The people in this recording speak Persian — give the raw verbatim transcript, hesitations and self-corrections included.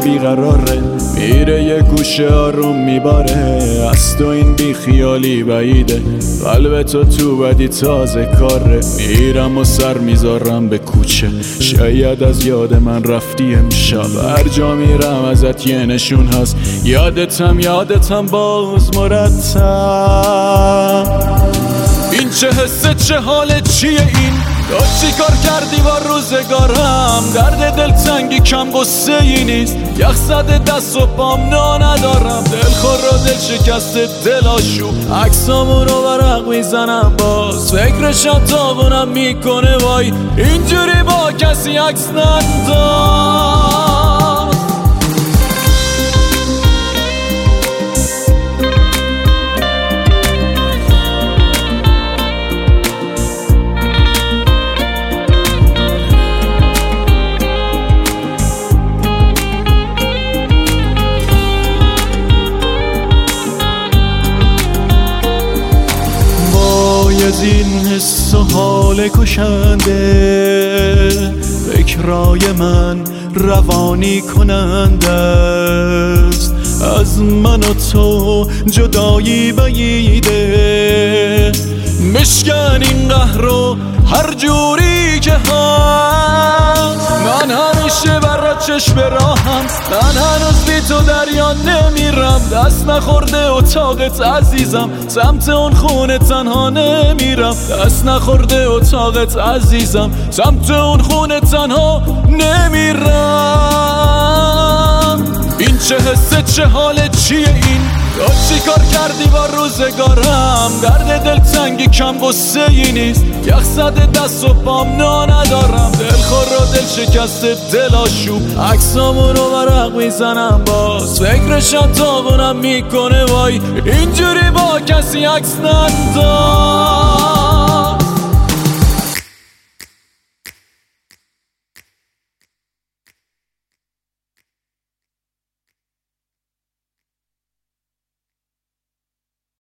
بیقراره، میره یه گوشه آروم میباره. از تو این بی خیالی بعیده، قلب تو تو بدی تازه کاره. میرم و سر میذارم به کوچه، شاید از یاد من رفتی امشب. هر جا میرم ازت یه نشون هست، یادتم یادتم باز مرتب. این چه حسه چه حاله چیه این؟ تو چی کار کردی با روزگارم؟ درد دلتنگی کم قصه ای نیست، یخ زده دست و پام نا ندارم. دل خور و دل شکسته دل آشوب، عکسامون رو برق میزنم باز. فکرشم تاقونم میکنه وای، اینجوری با کسی عکس ننداز. از این حس و حال کشنده، فکرای من روانی کننده است. از من و تو جدایی بعیده، مشکن این قهر رو هر جوری که هست. من همیشه برات چشم راهم، من هنوز بی تو دریا نمیرم. دست نخورده اتاقت عزیزم، سمت اون خونه تنها نمیرم. دست نخورده اتاقت عزیزم، سمت اون خونه تنها نمیرم. این چه حسه چه حاله چیه این؟ تو چی کار کردی با روزگارم؟ درد دلتنگی کم قصه ای نیست، یخ زده دست و پام نا ندارم. دل خور و دل شکسته دل آشوب، عکسامون رو برق میزنم باز. فکرشم تاقونم میکنه وای، اینجوری با کسی عکس ننداز.